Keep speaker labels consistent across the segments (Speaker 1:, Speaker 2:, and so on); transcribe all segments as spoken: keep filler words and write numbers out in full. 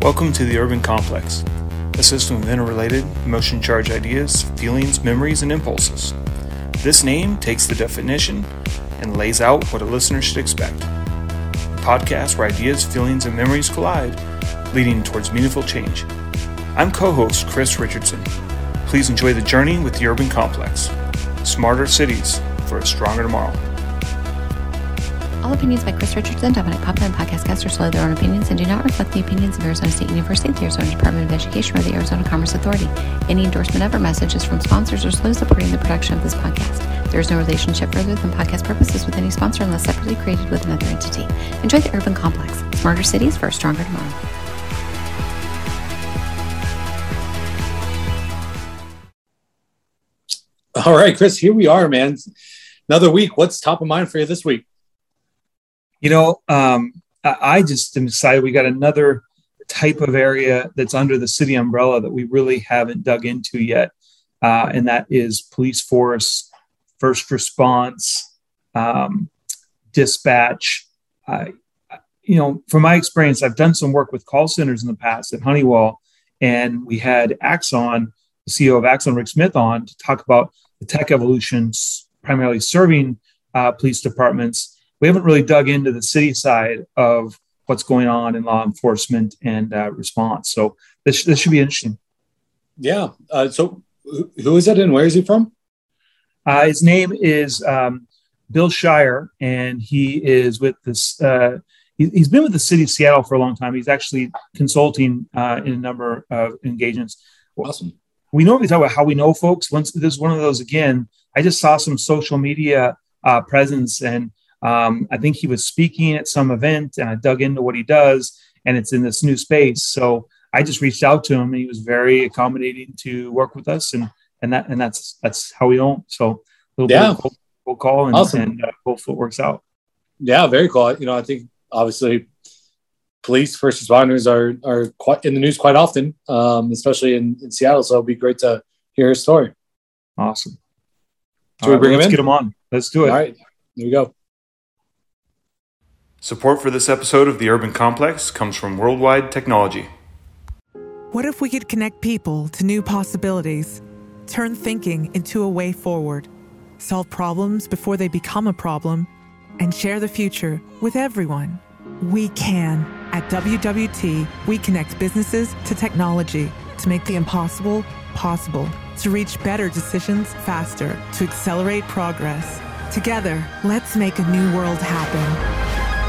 Speaker 1: Welcome to the Urban Complex, a system of interrelated, emotion-charged ideas, feelings, memories, and impulses. This name takes the definition and lays out what a listener should expect. A podcast where ideas, feelings, and memories collide, leading towards meaningful change. I'm co-host Chris Richardson. Please enjoy the journey with the Urban Complex. Smarter cities for a stronger tomorrow.
Speaker 2: All opinions by Chris Richardson, Dominic Papa, and podcast guests are solely their own opinions and do not reflect the opinions of Arizona State University, the Arizona Department of Education, or the Arizona Commerce Authority. Any endorsement of or message is from sponsors or solely supporting the production of this podcast. There is no relationship further than podcast purposes with any sponsor unless separately created with another entity. Enjoy the Urban Complex. Smarter cities for a stronger tomorrow.
Speaker 3: All right, Chris, here we are, man. Another week. What's top of mind for you this week?
Speaker 1: You know, um, I, I just am excited. We got another type of area that's under the city umbrella that we really haven't dug into yet. Uh, and that is police force, first response, um, dispatch. Uh, you know, from my experience, I've done some work with call centers in the past at Honeywell, and we had Axon, the C E O of Axon, Rick Smith, on to talk about the tech evolutions, primarily serving uh, police departments. We haven't really dug into the city side of what's going on in law enforcement and uh, response. So this, this should be interesting.
Speaker 3: Yeah. Uh, so who is it and where is he from?
Speaker 1: Uh, his name is um, Bill Shire, and he is with this. Uh, he, he's been with the city of Seattle for a long time. He's actually consulting uh, in a number of engagements.
Speaker 3: Awesome.
Speaker 1: We normally talk about how we know folks. Once this is one of those again, I just saw some social media uh, presence, and um, I think he was speaking at some event, and I dug into what he does, and it's in this new space. So I just reached out to him, and he was very accommodating to work with us, and and that and that's that's how we know. So a little
Speaker 3: yeah.
Speaker 1: bit of cold, cold call, and,
Speaker 3: awesome.
Speaker 1: and uh, hopefully it works out.
Speaker 3: Yeah, very cool. You know, I think obviously police, first responders are are quite in the news quite often, um, especially in, in Seattle. So it'd be great to hear his story.
Speaker 1: Awesome.
Speaker 3: Should we
Speaker 1: right,
Speaker 3: bring
Speaker 1: well,
Speaker 3: him
Speaker 1: let's
Speaker 3: in?
Speaker 1: get him on. Let's do it.
Speaker 3: All right, here we go.
Speaker 1: Support for this episode of The Urban Complex comes from Worldwide Technology.
Speaker 4: What if we could connect people to new possibilities, turn thinking into a way forward, solve problems before they become a problem, and share the future with everyone? We can. At W W T, we connect businesses to technology to make the impossible possible, to reach better decisions faster, to accelerate progress. Together, let's make a new world happen.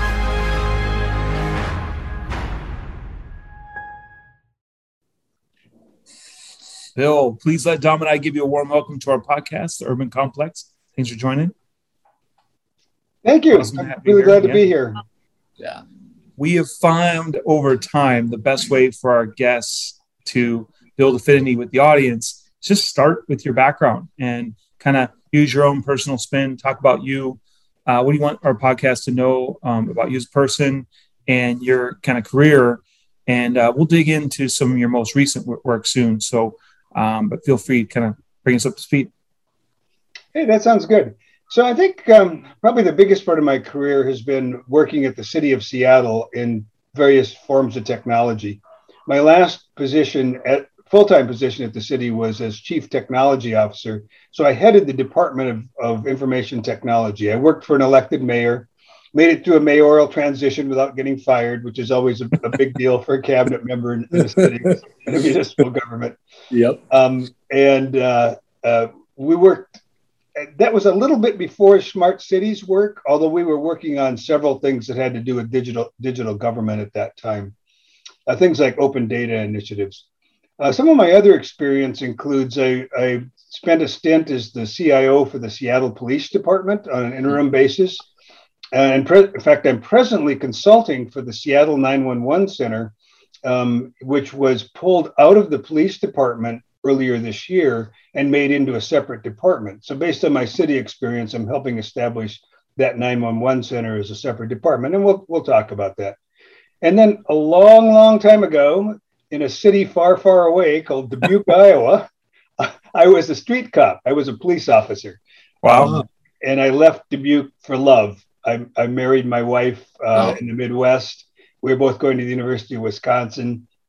Speaker 1: Bill, please let Dom and I give you a warm welcome to our podcast, The Urban Complex. Thanks for joining.
Speaker 5: Thank you.
Speaker 1: Awesome
Speaker 5: I'm
Speaker 1: to have you
Speaker 5: really
Speaker 1: here.
Speaker 5: glad to
Speaker 1: Yeah.
Speaker 5: be here.
Speaker 3: Yeah.
Speaker 1: We have found over time the best way for our guests to build affinity with the audience. Just start with your background and kind of use your own personal spin. Talk about you. Uh, what do you want our podcast to know um, about you as a person and your kind of career? And uh, we'll dig into some of your most recent work soon. So, um, but feel free to kind of bring us up to speed.
Speaker 5: Hey, that sounds good. So I think um, probably the biggest part of my career has been working at the city of Seattle in various forms of technology. My last position, at full-time position at the city, was as chief technology officer. So I headed the Department of, of Information Technology. I worked for an elected mayor, made it through a mayoral transition without getting fired, which is always a, a big deal for a cabinet member in, in a city, in a municipal government.
Speaker 3: Yep.
Speaker 5: Um, and uh, uh, we worked. That was a little bit before Smart Cities work, although we were working on several things that had to do with digital digital government at that time, uh, things like open data initiatives. Uh, some of my other experience includes I, I spent a stint as the C I O for the Seattle Police Department on an interim basis. And pre- in fact, I'm presently consulting for the Seattle nine one one Center, um, which was pulled out of the police department earlier this year and made into a separate department. So based on my city experience, I'm helping establish that nine one one center as a separate department. And we'll we'll talk about that. And then a long, long time ago, in a city far, far away called Dubuque, Iowa, I was a street cop. I was a police officer.
Speaker 1: Wow.
Speaker 5: Um, and I left Dubuque for love. I, I married my wife uh,
Speaker 3: Oh.
Speaker 5: in the Midwest. We were both going to the University of Wisconsin.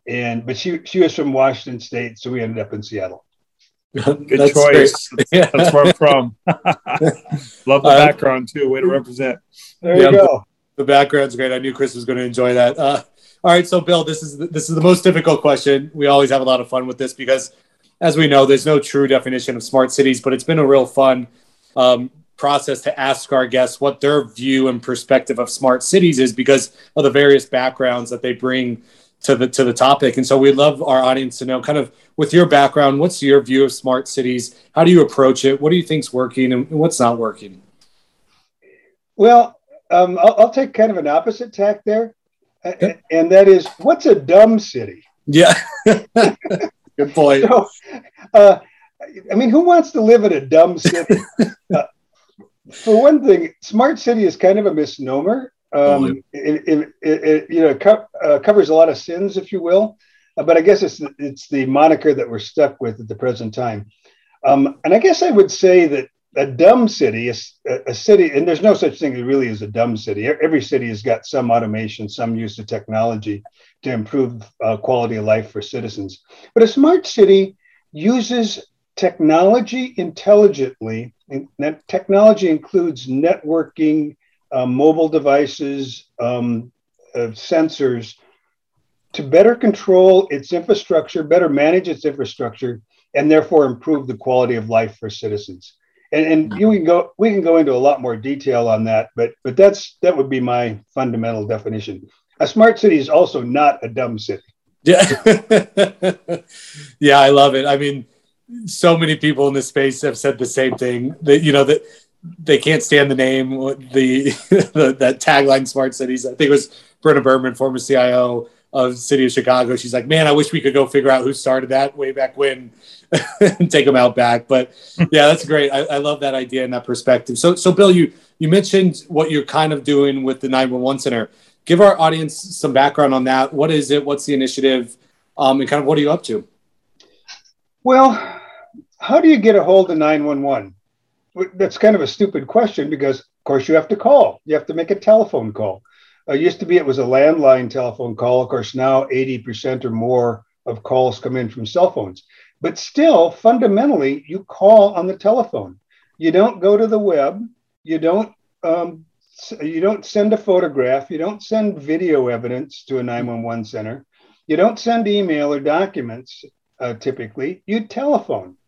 Speaker 5: and but she she was from Washington State, so we ended up in Seattle.
Speaker 1: Good
Speaker 3: That's
Speaker 1: choice. That's, that's where I'm from. Love the
Speaker 3: Uh,
Speaker 1: background too. Way to represent.
Speaker 5: There
Speaker 3: Yeah,
Speaker 5: you go.
Speaker 3: The background's great. I knew Chris was going to enjoy that. Uh, all right, so Bill, this is the, this is the most difficult question. We always have a lot of fun with this because, as we know, there's no true definition of smart cities, but it's been a real fun um, process to ask our guests what their view and perspective of smart cities is because of the various backgrounds that they bring to the to the topic. And so we'd love our audience to know, kind of with your background, what's your view of smart cities? How do you approach it? What do you think's working and what's not working?
Speaker 5: Well, um, I'll, I'll take kind of an opposite tack there,
Speaker 3: Okay.
Speaker 5: and that is, what's a dumb city?
Speaker 3: Yeah. Good point.
Speaker 5: So, uh, I mean, who wants to live in a dumb city? uh, for one thing, smart city is kind of a misnomer. Um, it, it, it, it you know co- uh, covers a lot of sins, if you will, uh, but I guess it's it's the moniker that we're stuck with at the present time. Um, and I guess I would say that a dumb city is a, a city, and there's no such thing really as a dumb city. Every city has got some automation, some use of technology to improve uh, quality of life for citizens. But a smart city uses technology intelligently, and that technology includes networking, uh, mobile devices, um, uh, sensors, to better control its infrastructure, better manage its infrastructure, and therefore improve the quality of life for citizens. And, and you can go, we can go into a lot more detail on that, but but that's that would be my fundamental definition. A smart city is also not a dumb city.
Speaker 3: Yeah. Yeah, I love it. I mean, so many people in this space have said the same thing, that, you know, that they can't stand the name, the, the that tagline smart cities. I think it was Brenna Berman, former C I O of the city of Chicago. She's like, man, I wish we could go figure out who started that way back when and take them out back. But yeah, that's great. I, I love that idea and that perspective. So, so Bill, you, you mentioned what you're kind of doing with the nine one one Center. Give our audience some background on that. What is it? What's the initiative? Um, and kind of what are you up to?
Speaker 5: Well, how do you get a hold of nine one one? That's kind of a stupid question because, of course, you have to call. You have to make a telephone call. Uh, used to be it was a landline telephone call. Of course, now eighty percent or more of calls come in from cell phones. But still, fundamentally, you call on the telephone. You don't go to the web. You don't um, you don't send a photograph. You don't send video evidence to a nine one one center. You don't send email or documents. Uh, typically, you telephone.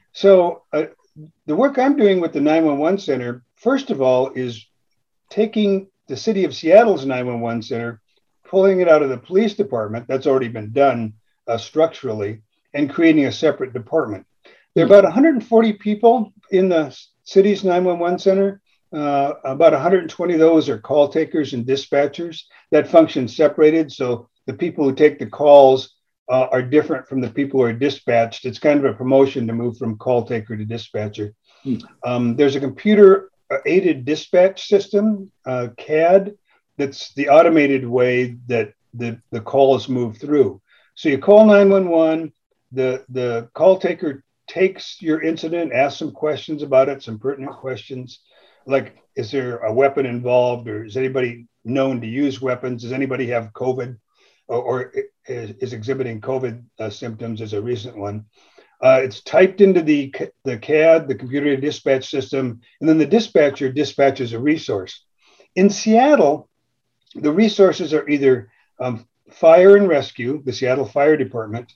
Speaker 5: So uh, the work I'm doing with the nine one one center, first of all, is taking the city of Seattle's nine one one center, pulling it out of the police department, that's already been done uh, structurally, and creating a separate department. There are about one hundred forty people in the city's nine one one center. Uh, about one hundred twenty of those are call takers and dispatchers. That function separated, so the people who take the calls uh, are different from the people who are dispatched. It's kind of a promotion to move from call taker to dispatcher. Hmm. Um, there's a computer aided dispatch system, uh, C A D, that's the automated way that the, the calls move through. So you call nine one one, the, the call taker takes your incident, asks some questions about it, some pertinent questions, like, is there a weapon involved, or is anybody known to use weapons? Does anybody have COVID or, or is, is exhibiting COVID uh, symptoms as a recent one? Uh, it's typed into the, the C A D, the computer dispatch system, and then the dispatcher dispatches a resource. In Seattle, the resources are either um, fire and rescue, the Seattle Fire Department,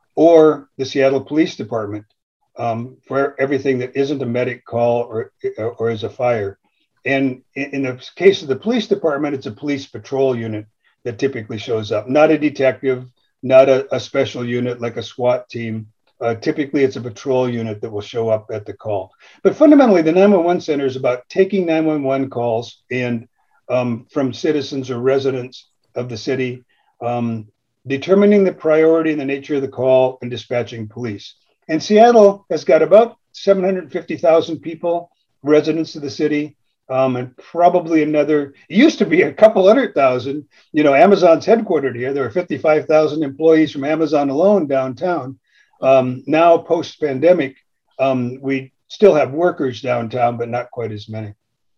Speaker 5: or the Seattle Police Department um, for everything that isn't a medic call or, or is a fire. And in, in the case of the police department, it's a police patrol unit that typically shows up, not a detective, not a, a special unit like a SWAT team. Uh, typically, it's a patrol unit that will show up at the call. But fundamentally, the nine one one center is about taking nine one one calls and um, from citizens or residents of the city, um, determining the priority and the nature of the call, and dispatching police. And Seattle has got about seven hundred fifty thousand people, residents of the city, um, and probably another, it used to be a couple hundred thousand. You know, Amazon's headquartered here. There are fifty-five thousand employees from Amazon alone downtown. Um, now, post-pandemic, um, we still have workers downtown, but not quite as many.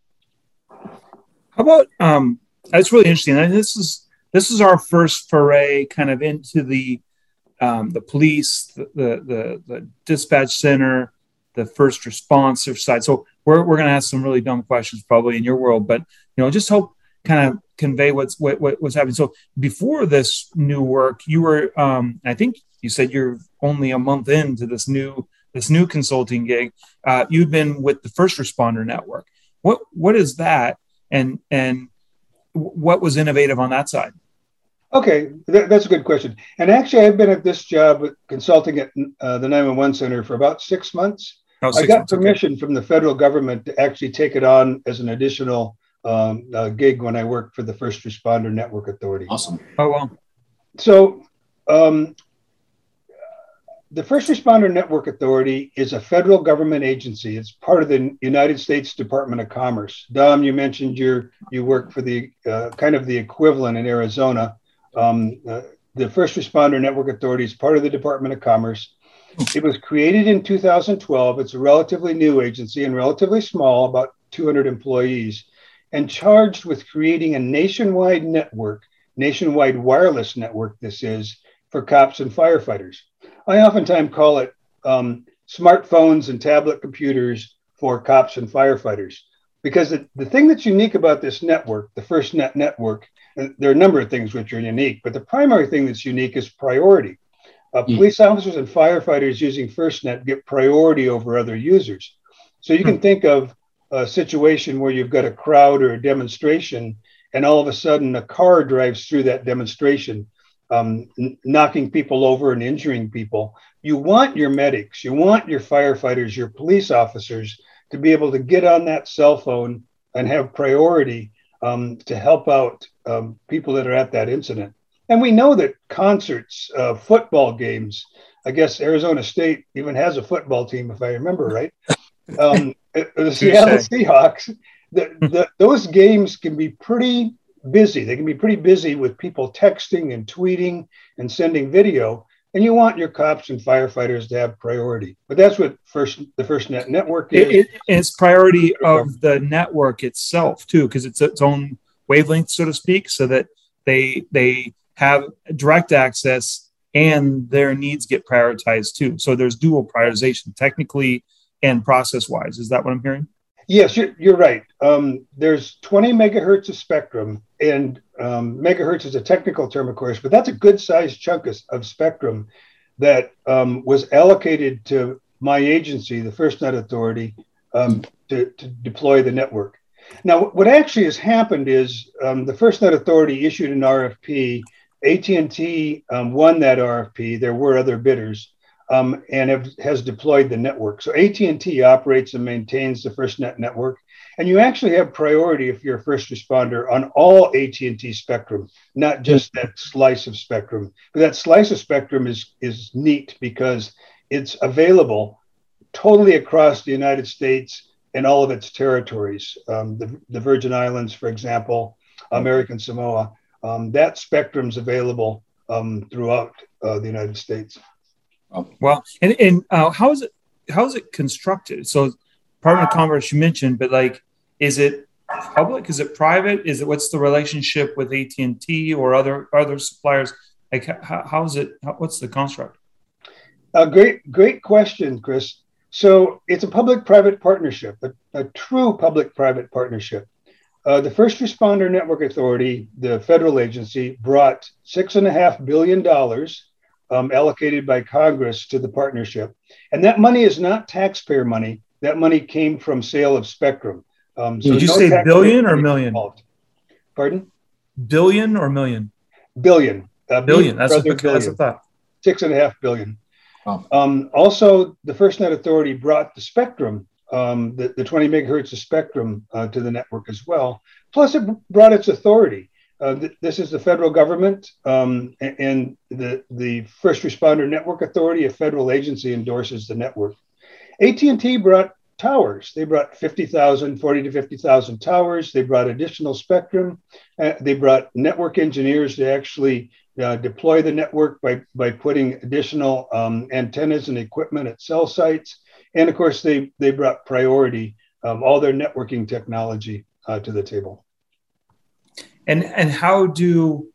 Speaker 1: How about, um, that's really interesting. And this is this is our first foray kind of into the um, the police, the, the, the, the dispatch center, the first response side. So we're, we're going to ask some really dumb questions probably in your world, but, you know, just help kind of convey what's, what, what's happening. So before this new work, you were, um, I think you said you're only a month into this new, this new consulting gig. Uh, you've been with the First Responder Network. What, what is that? And, and what was innovative on that side?
Speaker 5: Okay, that, that's a good question. And actually, I've been at this job consulting at uh, the nine one one Center for about six months. Oh, six I got months, permission okay. from the federal government to actually take it on as an additional um, uh, gig when I worked for the First Responder Network Authority.
Speaker 3: Awesome.
Speaker 1: Oh, well.
Speaker 5: So um, the First Responder Network Authority is a federal government agency. It's part of the United States Department of Commerce. Dom, you mentioned your, you work for the uh, kind of the equivalent in Arizona. Um, uh, the First Responder Network Authority is part of the Department of Commerce. It was created in two thousand twelve. It's a relatively new agency and relatively small, about two hundred employees, and charged with creating a nationwide network, nationwide wireless network, this is, for cops and firefighters. I oftentimes call it um, smartphones and tablet computers for cops and firefighters, because the, the thing that's unique about this network, the FirstNet network, there are a number of things which are unique, but the primary thing that's unique is priority. Uh, mm. Police officers and firefighters using FirstNet get priority over other users. So you can mm. think of a situation where you've got a crowd or a demonstration, and all of a sudden a car drives through that demonstration, um, n- knocking people over and injuring people. You want your medics, you want your firefighters, your police officers to be able to get on that cell phone and have priority um, to help out um, people that are at that incident. And we know that concerts, uh, football games, I guess Arizona State even has a football team, if I remember right. Um, the Seattle Seahawks, the, the, those games can be pretty busy. They can be pretty busy with people texting and tweeting and sending video. And you want your cops and firefighters to have priority. But that's what first the FirstNet network is.
Speaker 1: It, it, it's priority of the network itself, too, because it's its own wavelength, so to speak, so that they they have direct access and their needs get prioritized, too. So there's dual prioritization, technically and process-wise. Is that what I'm hearing?
Speaker 5: Yes, you're, you're right. Um, there's twenty megahertz of spectrum, and um, megahertz is a technical term, of course, but that's a good-sized chunk of, of spectrum that um, was allocated to my agency, the FirstNet Authority, um, to, to deploy the network. Now, what actually has happened is um, the FirstNet Authority issued an R F P. A T and T um, won that R F P. There were other bidders. Um, and have, has deployed the network. So A T and T operates and maintains the FirstNet network. And you actually have priority if you're a first responder on all A T and T spectrum, not just that slice of spectrum. But that slice of spectrum is, is neat because it's available totally across the United States and all of its territories. Um, the, the Virgin Islands, for example, American Samoa, um, that spectrum's available um, throughout uh, the United States.
Speaker 1: Well, and, and uh, how is it how is it constructed? So Department of Commerce you mentioned, but like, is it public? Is it private? Is it what's the relationship with A T and T or other other suppliers? Like, how, how is it? How, what's the construct?
Speaker 5: A great great question, Chris. So it's a public-private partnership, a, a true public-private partnership. Uh, the First Responder Network Authority, the federal agency, brought six and a half billion dollars. Um, allocated by Congress to the partnership. And that money is not taxpayer money. That money came from sale of spectrum. Um, so
Speaker 1: Did you
Speaker 5: no
Speaker 1: say billion or million?
Speaker 5: Involved. Pardon?
Speaker 1: Billion or million?
Speaker 5: Billion.
Speaker 1: Uh, billion. That's, a, that's a thought.
Speaker 5: Six and a half billion.
Speaker 3: Oh.
Speaker 5: Um, also, the FirstNet Authority brought the spectrum, um, the, the twenty megahertz of spectrum uh, to the network as well. Plus, it brought its authority. Uh, th- this is the federal government, um, and, and the, the First Responder Network Authority, a federal agency, endorses the network. A T and T brought towers. They brought fifty thousand, forty to fifty thousand towers. They brought additional spectrum. Uh, they brought network engineers to actually uh, deploy the network by, by putting additional um, antennas and equipment at cell sites. And of course, they, they brought priority, um, all their networking technology uh, to the table.
Speaker 1: And and how do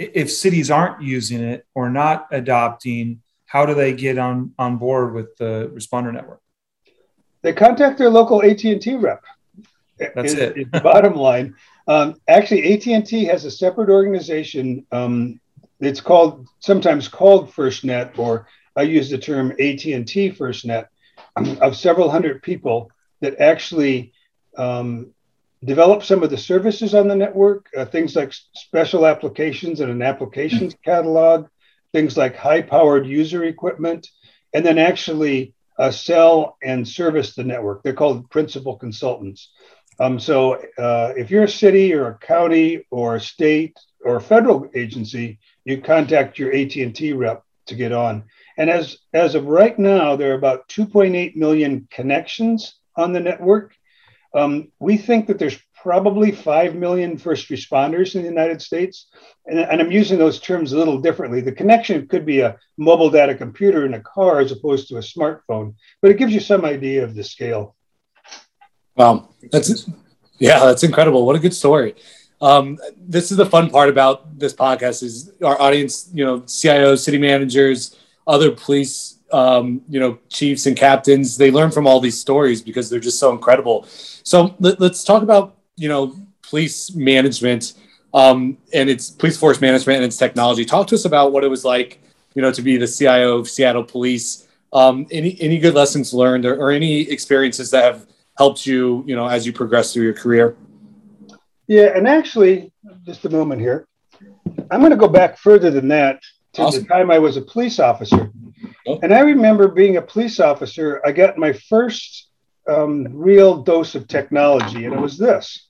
Speaker 1: if cities aren't using it or not adopting, how do they get on, on board with the responder network?
Speaker 5: They contact their local A T and T rep.
Speaker 1: That's
Speaker 5: is,
Speaker 1: it.
Speaker 5: is the bottom line. Um, actually, A T and T has a separate organization. Um, it's called, sometimes called FirstNet, or I use the term A T and T FirstNet, um, of several hundred people that actually um, develop some of the services on the network, uh, things like special applications and an applications catalog, things like high-powered user equipment, and then actually uh, sell and service the network. They're called principal consultants. Um, so uh, if you're a city or a county or a state or a federal agency, you contact your A T and T rep to get on. And as, as of right now, there are about two point eight million connections on the network. Um, we think that there's probably five million first responders in the United States. And, and I'm using those terms a little differently. The connection could be a mobile data computer in a car as opposed to a smartphone, but it gives you some idea of the scale.
Speaker 3: Wow, that's yeah, that's incredible. What a good story. Um, this is the fun part about this podcast is our audience, you know, C I Os, city managers, other police, um, you know, chiefs and captains. They learn from all these stories because they're just so incredible. So let, let's talk about, you know, police management um, and its police force management and its technology. Talk to us about what it was like, you know, to be the C I O of Seattle Police. Um, any any good lessons learned or, or any experiences that have helped you, you know, as you progress through your career?
Speaker 5: Yeah, and actually, just a moment here. I'm going to go back further than that to awesome. the time I was a police officer. Oh. And I remember being a police officer, I got my first um, real dose of technology, and it was this.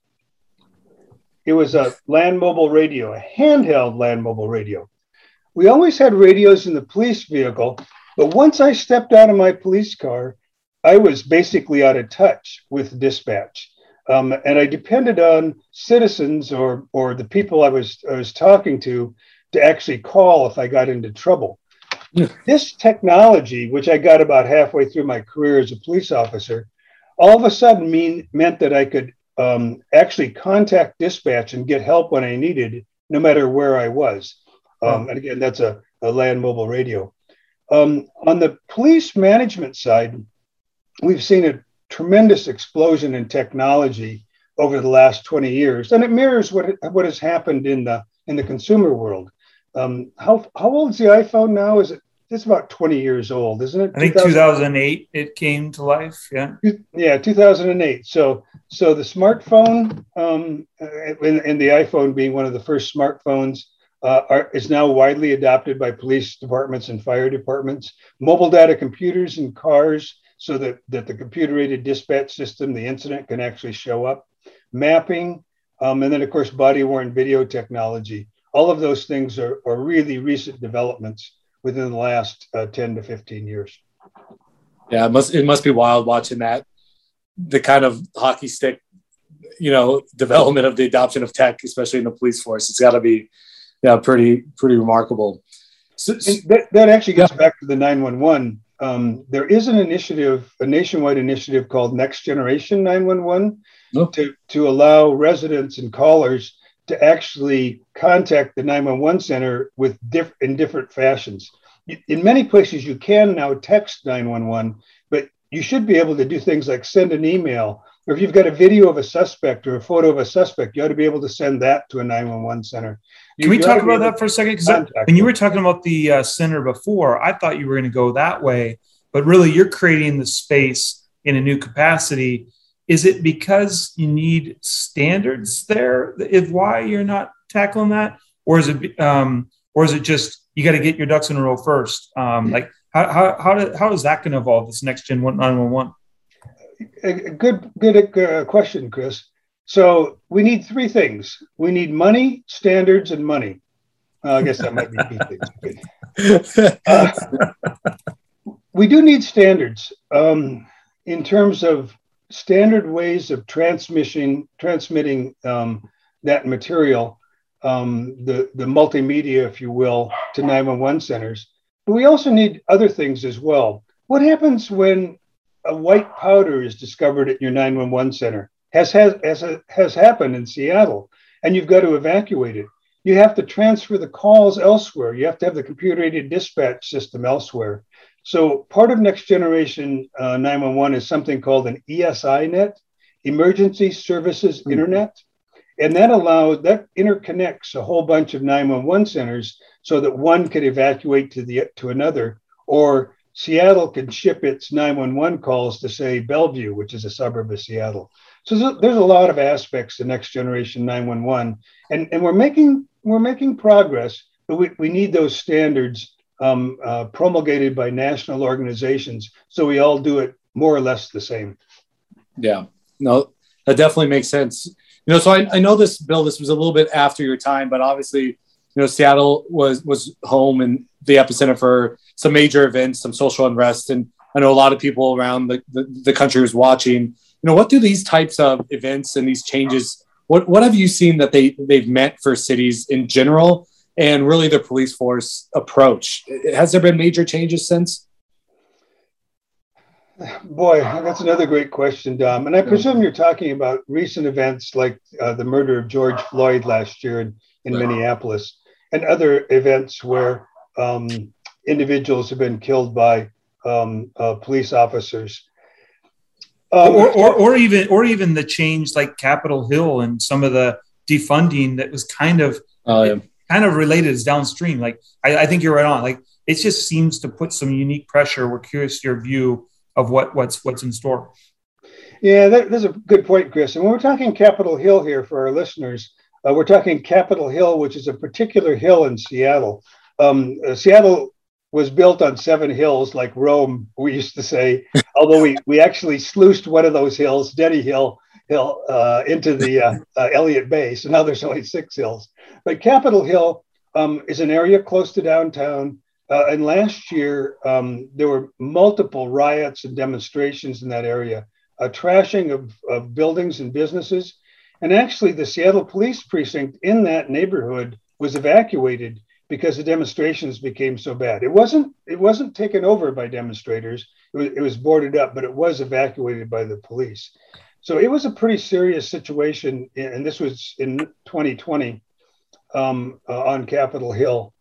Speaker 5: It was a land mobile radio, a handheld land mobile radio. We always had radios in the police vehicle, but once I stepped out of my police car, I was basically out of touch with dispatch. Um, and I depended on citizens or or the people I was I was talking to to actually call if I got into trouble. Yeah. This technology, which I got about halfway through my career as a police officer, all of a sudden mean, meant that I could um, actually contact dispatch and get help when I needed, no matter where I was. Um, and again, that's a, a land mobile radio. Um, on the police management side, we've seen a tremendous explosion in technology over the last twenty years, and it mirrors what what has happened in the in the consumer world. Um, how how old is the iPhone now? Is it? It's about twenty years old, isn't it?
Speaker 1: I think two thousand eight it came to life. Yeah,
Speaker 5: yeah, two thousand eight. So so the smartphone um, and, and the iPhone being one of the first smartphones uh, are, is now widely adopted by police departments and fire departments. Mobile data computers in cars, so that, that the computer-aided dispatch system, the incident can actually show up. Mapping, um, and then, of course, body-worn video technology. All of those things are, are really recent developments within the last uh, ten to fifteen years.
Speaker 3: Yeah, it must, it must be wild watching that, the kind of hockey stick, you know, development of the adoption of tech, especially in the police force. It's got to be, yeah, pretty, pretty remarkable.
Speaker 5: So, that, that actually gets yeah. back to the nine one one. Um, there is an initiative, a nationwide initiative called Next Generation nine one one oh. to, to allow residents and callers to actually contact the nine one one center with diff- in different fashions. In many places, you can now text nine one one, but you should be able to do things like send an email, or if you've got a video of a suspect or a photo of a suspect, you ought to be able to send that to a nine one one center. You,
Speaker 1: Can we talk about that for a second? Because when you were talking about the uh, center before, I thought you were going to go that way, but really you're creating the space in a new capacity. Is it because you need standards there? If why you're not tackling that, or is it, um, or is it just you got to get your ducks in a row first? Um, like how how how, do, how is that going to evolve? This next gen nine one one.
Speaker 5: A good good uh, question, Chris. So we need three things. We need money, standards, and money. Uh, I guess that might be two things. Uh, we do need standards um, in terms of standard ways of transmission, transmitting um, that material, um, the, the multimedia, if you will, to nine one one centers. But we also need other things as well. What happens when a white powder is discovered at your nine one one center? Has, has, has, has happened in Seattle, and you've got to evacuate it. you have to transfer the calls elsewhere. You have to have the computer-aided dispatch system elsewhere. So part of Next Generation uh, nine one one is something called an E S I net, Emergency Services mm-hmm. Internet. And that allows, that interconnects a whole bunch of nine one one centers so that one could evacuate to the to another, or Seattle can ship its nine one one calls to, say, Bellevue, which is a suburb of Seattle. So there's a lot of aspects to Next Generation nine one one, and, and we're making we're making progress, but we, we need those standards um, uh, promulgated by national organizations so we all do it more or less the same.
Speaker 3: Yeah, no, that definitely makes sense. You know, so I, I know this, Bill, this was a little bit after your time, but obviously, you know, Seattle was was home and the epicenter for some major events, some social unrest, and I know a lot of people around the, the, the country was watching. You know, what do these types of events and these changes, what what have you seen that they, they've meant for cities in general and really the police force approach? Has there been major changes since?
Speaker 5: Boy, that's another great question, Dom. And I presume you're talking about recent events like uh, the murder of George Floyd last year in, in right. Minneapolis, and other events where um, individuals have been killed by um, uh, police officers. Um,
Speaker 1: or, or, or even, or even the change like Capitol Hill and some of the defunding that was kind of, oh, yeah. kind of related as downstream. Like, I, I think you're right on. Like, it just seems to put some unique pressure. We're curious your view of what, what's what's in store.
Speaker 5: Yeah, that, that's a good point, Chris. And when we're talking Capitol Hill here for our listeners, uh, we're talking Capitol Hill, which is a particular hill in Seattle. Um, uh, Seattle was built on seven hills, like Rome, we used to say, although we, we actually sluiced one of those hills, Denny Hill, hill uh, into the uh, uh, Elliott Bay. So now there's only six hills. But Capitol Hill um, is an area close to downtown. Uh, and last year, um, there were multiple riots and demonstrations in that area, a trashing of, of buildings and businesses. And actually, the Seattle Police Precinct in that neighborhood was evacuated because the demonstrations became so bad. It wasn't it wasn't taken over by demonstrators. It was, it was boarded up, but it was evacuated by the police. So it was a pretty serious situation. And this was in twenty twenty um, uh, on Capitol Hill.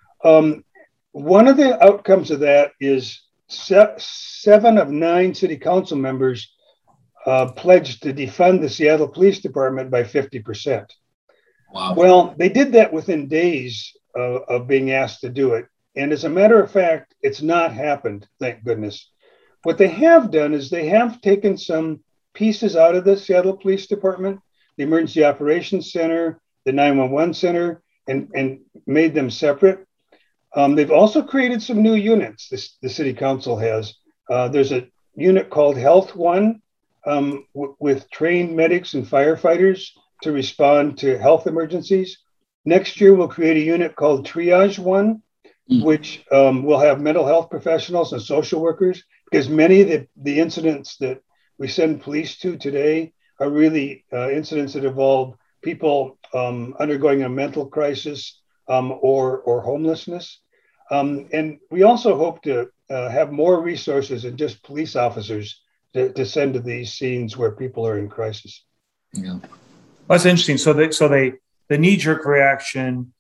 Speaker 5: Um, One of the outcomes of that is se- seven of nine city council members uh, pledged to defund the Seattle Police Department by fifty percent. Wow. Well, they did that within days uh, of being asked to do it. And as a matter of fact, it's not happened, thank goodness. What they have done is they have taken some pieces out of the Seattle Police Department, the Emergency Operations Center, the nine one one Center, and, and made them separate. Um, they've also created some new units, this, the city council has. Uh, there's a unit called Health One um, w- with trained medics and firefighters to respond to health emergencies. Next year, we'll create a unit called Triage One, mm. which um, will have mental health professionals and social workers, because many of the, the incidents that we send police to today are really uh, incidents that involve people um, undergoing a mental crisis um, or, or homelessness. Um, and we also hope to uh, have more resources than just police officers to, to send to these scenes where people are in crisis.
Speaker 1: Yeah, well, that's interesting. So, they, so they the knee-jerk reaction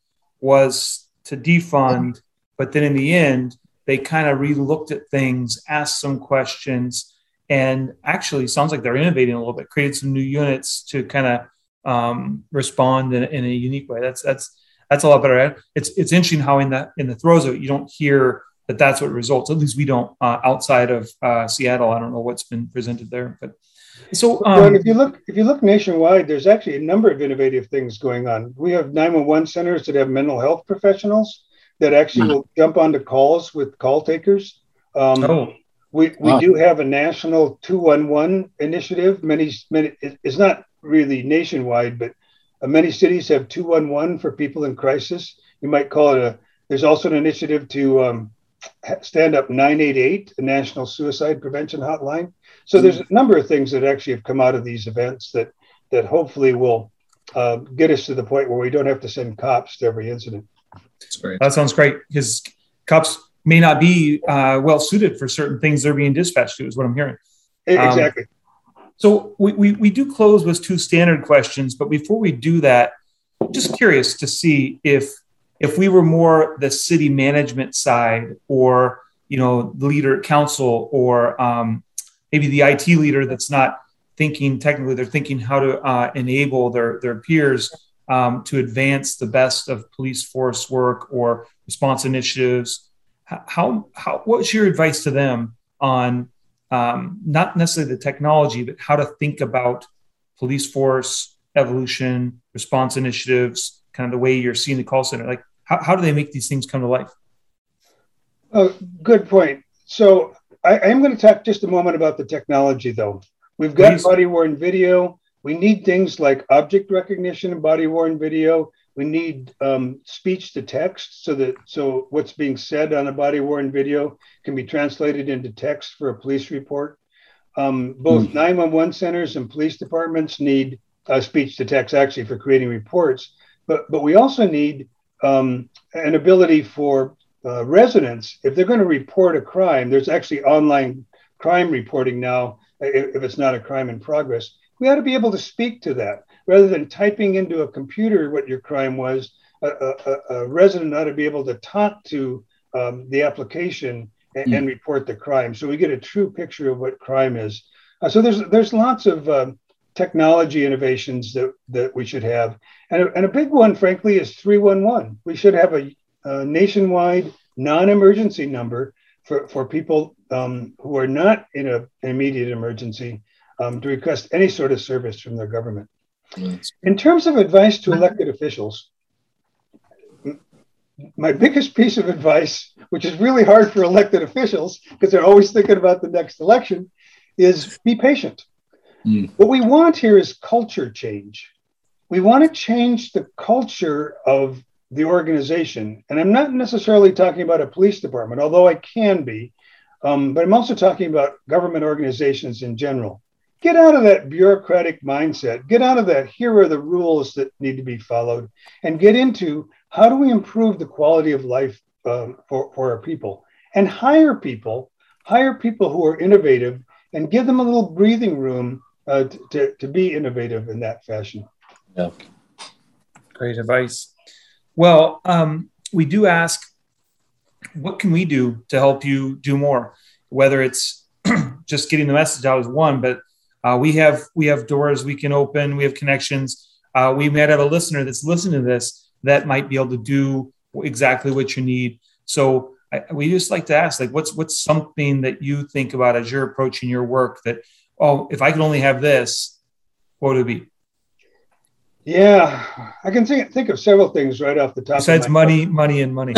Speaker 1: was to defund, but then in the end, they kind of re-looked at things, asked some questions, and actually sounds like they're innovating a little bit. Created some new units to kind of um, respond in, in a unique way. That's that's. That's a lot better. It's it's interesting how in the in the throes of it, you don't hear that that's what results. At least we don't uh, outside of uh, Seattle. I don't know what's been presented there, but so um,
Speaker 5: well, if you look if you look nationwide, there's actually a number of innovative things going on. We have nine one one centers that have mental health professionals that actually mm-hmm. will jump onto calls with call takers. Um, oh. We we wow. do have a national two one one initiative. Many many it's not really nationwide, but many cities have two one one for people in crisis. You might call it a, there's also an initiative to um, stand up nine eight eight, a national suicide prevention hotline. So there's a number of things that actually have come out of these events that, that hopefully will uh, get us to the point where we don't have to send cops to every incident.
Speaker 1: That's great. That sounds great, because cops may not be uh, well suited for certain things they're being dispatched to, is what I'm hearing.
Speaker 5: Exactly.
Speaker 1: Um, So we, we we do close with two standard questions, but before we do that, just curious to see if if we were more the city management side, or you know, the leader, council, or um, maybe the I T leader that's not thinking technically, they're thinking how to uh, enable their their peers um, to advance the best of police force work or response initiatives. How how what's your advice to them on um, not necessarily the technology, but how to think about police force evolution, response initiatives, kind of the way you're seeing the call center? Like, how, how do they make these things come to life?
Speaker 5: Oh, good point. So I, I'm going to talk just a moment about the technology, though. We've got
Speaker 1: Please.
Speaker 5: body-worn video. We need things like object recognition and body-worn video. We need um, speech to text, so that so what's being said on a body-worn video can be translated into text for a police report. Um, both mm. nine one one centers and police departments need uh, speech to text, actually, for creating reports. But but we also need um, an ability for uh, residents, if they're going to report a crime. There's actually online crime reporting now, if, if it's not a crime in progress. We ought to be able to speak to that. Rather than typing into a computer what your crime was, a, a, a resident ought to be able to talk to um, the application and, mm. and report the crime, so we get a true picture of what crime is. Uh, so there's there's lots of um, technology innovations that, that we should have. And a, and a big one, frankly, is three one one. We should have a, a nationwide non-emergency number for, for people um, who are not in a, an immediate emergency um, to request any sort of service from their government. In terms of advice to elected officials, my biggest piece of advice, which is really hard for elected officials because they're always thinking about the next election, is be patient. Mm. What we want here is culture change. We want to change the culture of the organization. And I'm not necessarily talking about a police department, although I can be, um, but I'm also talking about government organizations in general. Get out of that bureaucratic mindset. Get out of that, here are the rules that need to be followed, and get into how do we improve the quality of life um, for, for our people, and hire people, hire people who are innovative, and give them a little breathing room uh, to, to, to be innovative in that fashion.
Speaker 3: Yeah.
Speaker 1: Great advice. Well, um, we do ask, what can we do to help you do more? Whether it's just getting the message out is one, but Uh, we have we have doors we can open. We have connections. Uh, we might have a listener that's listening to this that might be able to do exactly what you need. So I, we just like to ask, like, what's what's something that you think about as you're approaching your work that, oh, if I could only have this, what would it be?
Speaker 5: Yeah, I can think, think of several things right off the top.
Speaker 1: Besides
Speaker 5: of my
Speaker 1: money,
Speaker 5: head.
Speaker 1: money, and money.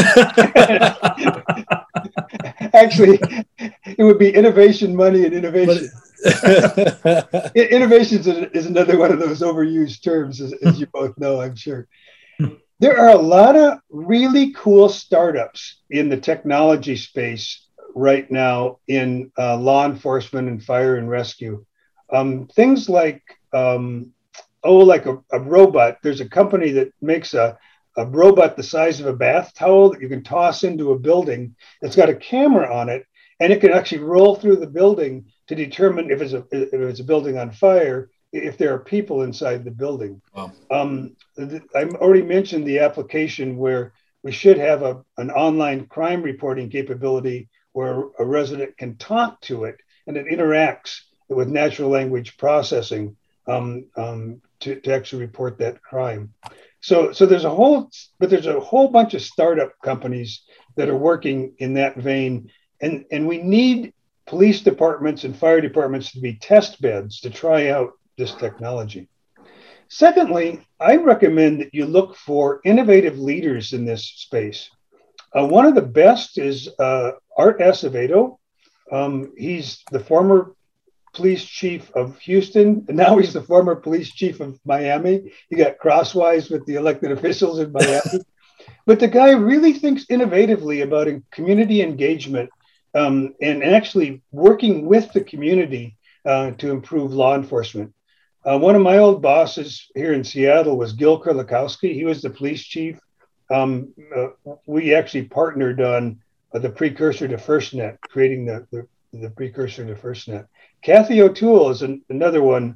Speaker 5: Actually, it would be innovation, money, and innovation. Innovation is another one of those overused terms, as, as you both know, I'm sure. There are a lot of really cool startups in the technology space right now in uh, law enforcement and fire and rescue. Um, things like, um, oh, like a, a robot. There's a company that makes a, a robot the size of a bath towel that you can toss into a building. It's got a camera on it, and it can actually roll through the building to determine if it's a if it's a building on fire, if there are people inside the building. Wow. Um, I already mentioned the application where we should have a, an online crime reporting capability where a resident can talk to it and it interacts with natural language processing um, um, to, to actually report that crime. So, so there's a whole, but there's a whole bunch of startup companies that are working in that vein, and and we need police departments and fire departments to be test beds to try out this technology. Secondly, I recommend that you look for innovative leaders in this space. Uh, one of the best is uh, Art Acevedo. Um, he's the former police chief of Houston, and now he's the former police chief of Miami. He got crosswise with the elected officials in Miami. But the guy really thinks innovatively about community engagement um, and actually working with the community uh, to improve law enforcement. Uh, one of my old bosses here in Seattle was Gil Kurlikowski. He was the police chief. Um, uh, we actually partnered on uh, the precursor to FirstNet, creating the, the, the precursor to FirstNet. Kathy O'Toole is an, another one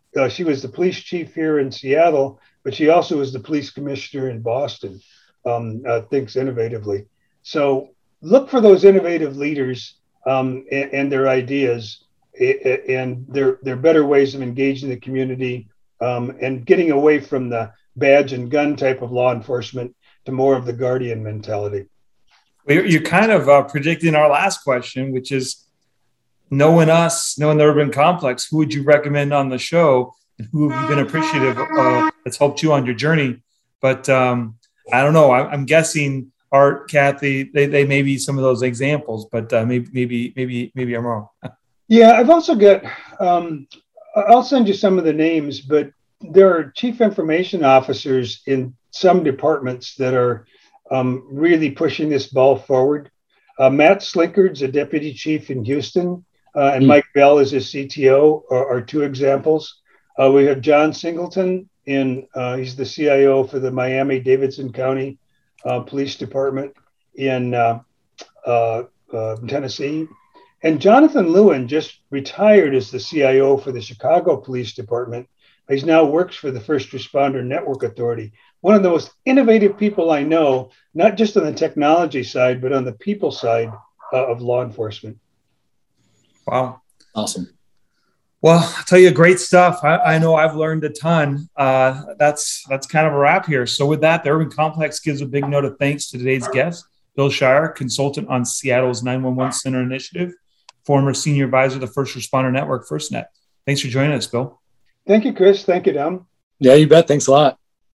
Speaker 5: uh, she was the police chief here in Seattle, but she also was the police commissioner in Boston. Um, uh, thinks innovatively. So look for those innovative leaders um, and, and their ideas and their their better ways of engaging the community um, and getting away from the badge and gun type of law enforcement to more of the guardian mentality.
Speaker 1: Well, you're kind of uh, predicting our last question, which is knowing us, knowing the Urban Complex, who would you recommend on the show and who have you been appreciative of that's helped you on your journey? But um, I don't know. I'm guessing Art, Kathy, they, they may be some of those examples, but uh, maybe, maybe, maybe, maybe I'm wrong.
Speaker 5: Yeah, I've also got, um, I'll send you some of the names, but there are chief information officers in some departments that are um, really pushing this ball forward. Uh, Matt Slinkard's a deputy chief in Houston, uh, and mm. Mike Bell is his C T O, are, are two examples. Uh, we have John Singleton. In uh, he's the C I O for the Miami-Davidson County uh, Police Department in uh, uh, uh, Tennessee. And Jonathan Lewin just retired as the C I O for the Chicago Police Department. He now works for the First Responder Network Authority. One of the most innovative people I know, not just on the technology side, but on the people side uh, of law enforcement.
Speaker 1: Wow.
Speaker 3: Awesome.
Speaker 1: Well, I'll tell you, great stuff. I, I know I've learned a ton. Uh, that's that's kind of a wrap here. So with that, the Urban Complex gives a big note of thanks to today's guest, Bill Shire, consultant on Seattle's nine one one Center Initiative, former senior advisor to the First Responder Network, FirstNet. Thanks for joining us, Bill.
Speaker 5: Thank you, Chris. Thank you, Dom.
Speaker 3: Yeah, you bet. Thanks a lot.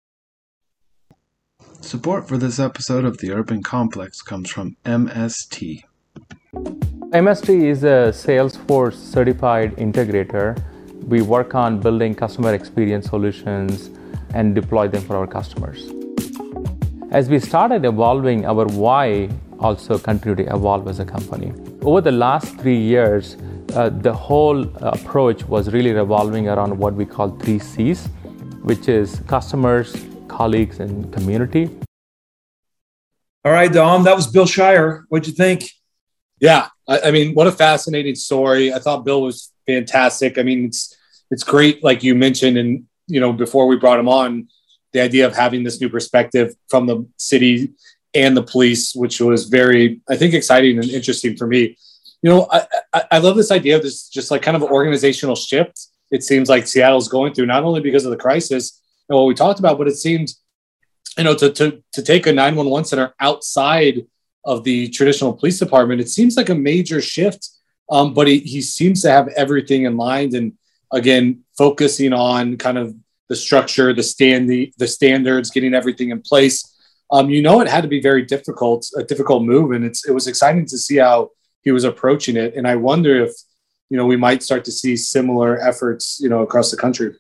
Speaker 6: Support for this episode of the Urban Complex comes from M S T.
Speaker 7: M S T is a Salesforce certified integrator. We work on building customer experience solutions and deploy them for our customers. As we started evolving, our why also continued to evolve as a company. Over the last three years, uh, the whole approach was really revolving around what we call three C's, which is customers, colleagues, and community.
Speaker 1: All right, Dom, that was Bill Shire. What'd you think?
Speaker 3: Yeah, I, I mean, what a fascinating story. I thought Bill was fantastic. I mean, it's it's great, like you mentioned, and you know, before we brought him on, the idea of having this new perspective from the city and the police, which was very, I think, exciting and interesting for me. You know, I, I, I love this idea of this just like kind of organizational shift. It seems like Seattle's going through, not only because of the crisis and what we talked about, but it seems, you know, to to to take a nine one one center outside of the traditional police department, it seems like a major shift. Um, but he, he seems to have everything in mind, and again, focusing on kind of the structure, the stand, the, the standards, getting everything in place. Um, you know, it had to be very difficult, a difficult move, and it's it was exciting to see how he was approaching it. And I wonder if, you know, we might start to see similar efforts, you know, across the country.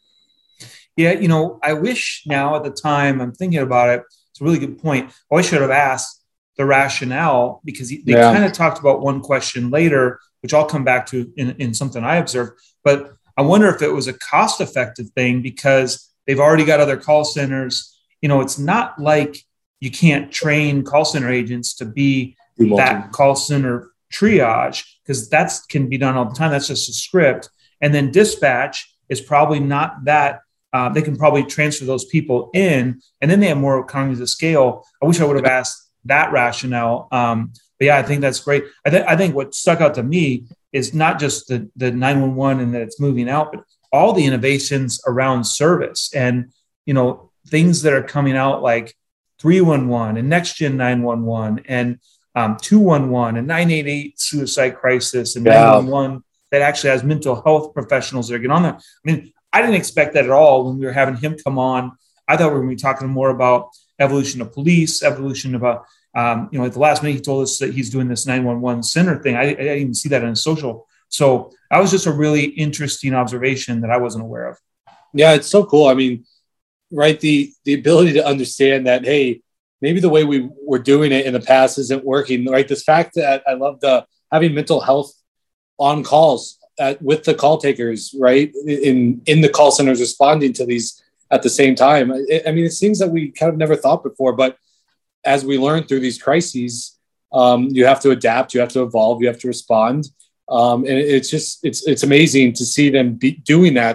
Speaker 1: Yeah, you know, I wish now at the time I'm thinking about it. It's a really good point. I wish I should have asked the rationale, because they yeah. kind of talked about one question later, which I'll come back to in, in something I observed. But I wonder if it was a cost-effective thing because they've already got other call centers. You know, it's not like you can't train call center agents to be that call center triage, because that's can be done all the time. That's just a script. And then dispatch is probably not that. Uh, they can probably transfer those people in, and then they have more economies of scale. I wish I would have asked that rationale. Um, but yeah, I think that's great. I, th- I think what stuck out to me is not just the, the nine one one and that it's moving out, but all the innovations around service and, you know, things that are coming out like three one one and next gen nine one one and um, two one one and nine eight eight suicide crisis and yeah. nine one one that actually has mental health professionals that are getting on there. I mean, I didn't expect that at all when we were having him come on. I thought we were going to be talking more about evolution of police, evolution about, um, you know, at the last minute, he told us that he's doing this nine one one center thing. I, I didn't even see that in his social. So that was just a really interesting observation that I wasn't aware of.
Speaker 3: Yeah, it's so cool. I mean, right, the the ability to understand that, hey, maybe the way we were doing it in the past isn't working, right? This fact that I love the having mental health on calls at, with the call takers, right, in, in the call centers responding to these at the same time. I, I mean, it's things that we kind of never thought before, but as we learn through these crises, um, you have to adapt, you have to evolve, you have to respond. Um, and it's just, it's, it's amazing to see them be doing that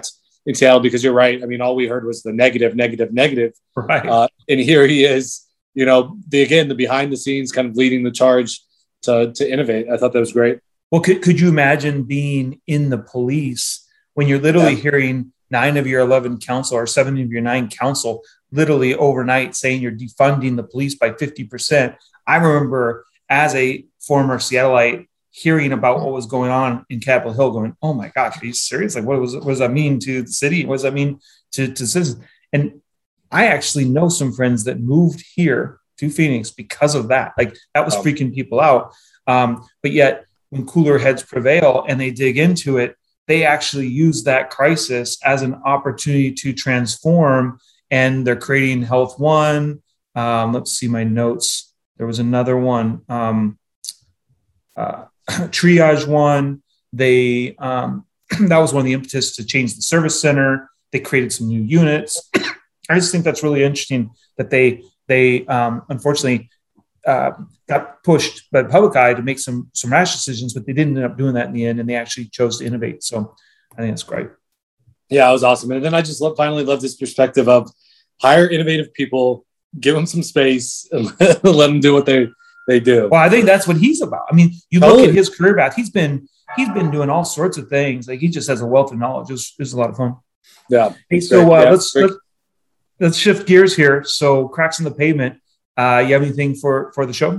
Speaker 3: in Seattle, because you're right. I mean, all we heard was the negative, negative, negative.
Speaker 1: Right.
Speaker 3: Uh, and here he is, you know, the, again, the behind the scenes kind of leading the charge to, to innovate. I thought that was great.
Speaker 1: Well, could, could you imagine being in the police when you're literally yeah. hearing nine of your eleven council or seven of your nine council literally overnight saying you're defunding the police by fifty percent? I remember as a former Seattleite hearing about what was going on in Capitol Hill going, oh my gosh, are you serious? Like, what, was, what does that mean to the city? What does that mean to, to citizens? And I actually know some friends that moved here to Phoenix because of that. Like, that was freaking people out. Um, but yet when cooler heads prevail and they dig into it, they actually use that crisis as an opportunity to transform, and they're creating Health One. Um, let's see my notes. There was another one, um, uh, Triage One. They um, that was one of the impetus to change the service center. They created some new units. I just think that's really interesting that they they um, unfortunately uh, got pushed by the public eye to make some some rash decisions, but they didn't end up doing that in the end, and they actually chose to innovate. So I think that's great.
Speaker 3: Yeah, it was awesome. And then I just love, finally love this perspective of hire innovative people, give them some space, and let them do what they they do.
Speaker 1: Well, I think that's what he's about. I mean, you look totally. at his career path; he's been he's been doing all sorts of things. Like, he just has a wealth of knowledge. It's it's a lot of fun.
Speaker 3: Yeah.
Speaker 1: Hey, so uh, yeah, let's, let's let's shift gears here. So, Cracks in the Pavement. Uh, you have anything for for the show?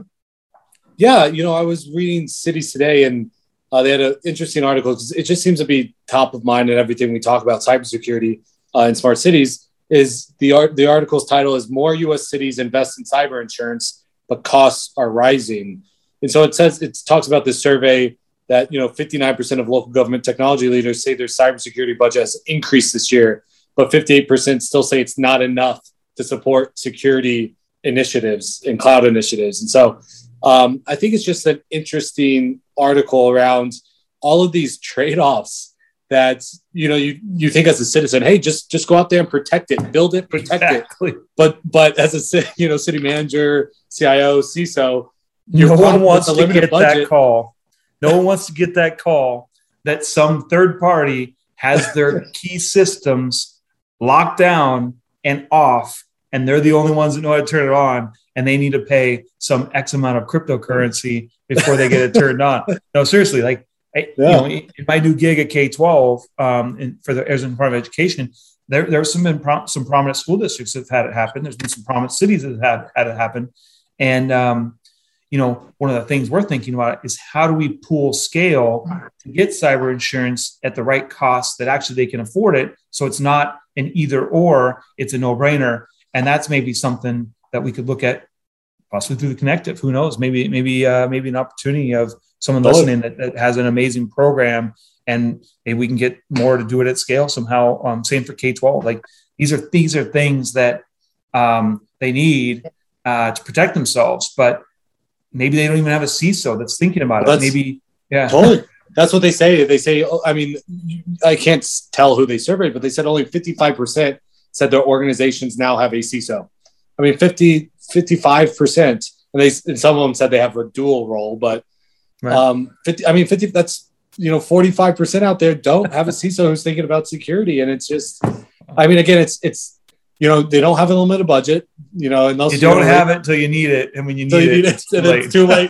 Speaker 3: Yeah, you know, I was reading Cities Today, and uh, they had an interesting article. It just seems to be top of mind in everything we talk about cybersecurity uh, in smart cities. Is the art the article's title is "More U S Cities Invest in Cyber Insurance, but Costs Are Rising." And so it says, it talks about this survey that, you know, fifty-nine percent of local government technology leaders say their cybersecurity budget has increased this year, but fifty-eight percent still say it's not enough to support security initiatives and cloud initiatives. And so um, I think it's just an interesting article around all of these trade-offs that, you know, you, you think as a citizen, hey, just, just go out there and protect it, build it, protect exactly. it. But, but as a, you know, city manager, C I O, C I S O,
Speaker 1: no one wants to get budget. that call. No one wants to get that call that some third party has their key systems locked down and off, and they're the only ones that know how to turn it on, and they need to pay some X amount of cryptocurrency before they get it turned on. No, seriously, like, I, yeah. you know, in my new gig at K twelve um, in, for the Arizona Department of Education, there there have some been pro- some prominent school districts that have had it happen. There's been some prominent cities that have had, had it happen, and um, you know, one of the things we're thinking about is how do we pool scale to get cyber insurance at the right cost that actually they can afford it, so it's not an either or, it's a no brainer. And that's maybe something that we could look at possibly through the Connective. Who knows? Maybe, maybe, uh, maybe an opportunity of someone listening that, that has an amazing program, and maybe we can get more to do it at scale somehow. Um, same for K twelve. Like, these are these are things that um, they need uh, to protect themselves, but maybe they don't even have a C I S O that's thinking about it. Maybe, yeah,
Speaker 3: totally. That's what they say. They say, oh, I mean, I can't tell who they surveyed, but they said only fifty-five percent said their organizations now have a C I S O. I mean, fifty, fifty-five percent, and they, and some of them said they have a dual role, but right. um, fifty, I mean, fifty, that's, you know, forty-five percent out there don't have a C I S O who's thinking about security. And it's just, I mean, again, it's, it's, you know, they don't have a limited budget, you know, and
Speaker 1: you don't have it until you need it. And when you need, you need it, it's too late.
Speaker 3: It's too late.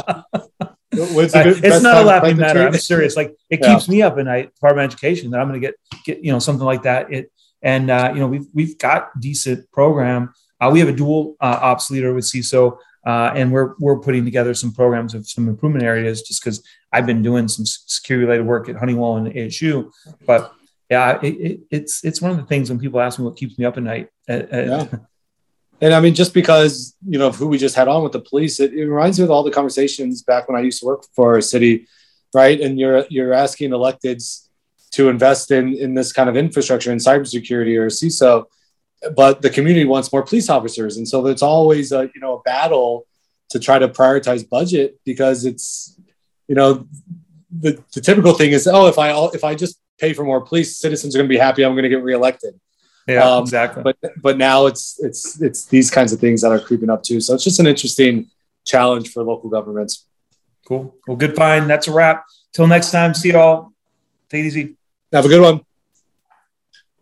Speaker 1: Good, it's not a laughing matter. I'm serious. Like, it yeah. keeps me up at night, Department of Education, that I'm going to get, get, you know, something like that. It, and, uh, you know, we've, we've got decent program. Uh, we have a dual uh, ops leader with C I S O, uh, and we're, we're putting together some programs of some improvement areas, just because I've been doing some security related work at Honeywell and A S U. But yeah, it, it, it's, it's one of the things when people ask me what keeps me up at night. At, at,
Speaker 3: yeah. And I mean, just because, you know, of who we just had on with the police, it, it reminds me of all the conversations back when I used to work for a city, right? And you're you're asking electeds to invest in in this kind of infrastructure in cybersecurity or C I S O, but the community wants more police officers, and so it's always a you know a battle to try to prioritize budget, because it's you know the the typical thing is, oh, if I if I just pay for more police, citizens are going to be happy, I'm going to get reelected.
Speaker 1: Yeah, um, exactly.
Speaker 3: But but now it's it's it's these kinds of things that are creeping up too. So it's just an interesting challenge for local governments.
Speaker 1: Cool. Well, good find. That's a wrap. Till next time. See y'all. Take it easy.
Speaker 3: Have a good one.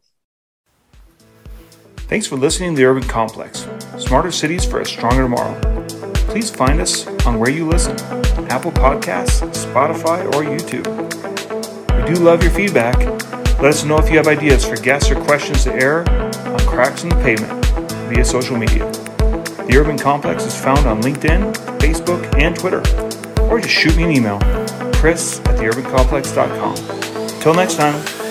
Speaker 1: Thanks for listening to The Urban Complex, smarter cities for a stronger tomorrow. Please find us on where you listen, Apple Podcasts, Spotify, or YouTube. We do love your feedback. Let us know if you have ideas for guests or questions to air on Cracks in the Pavement via social media. The Urban Complex is found on LinkedIn, Facebook, and Twitter. Or just shoot me an email, chris at the urban complex dot com. Until next time.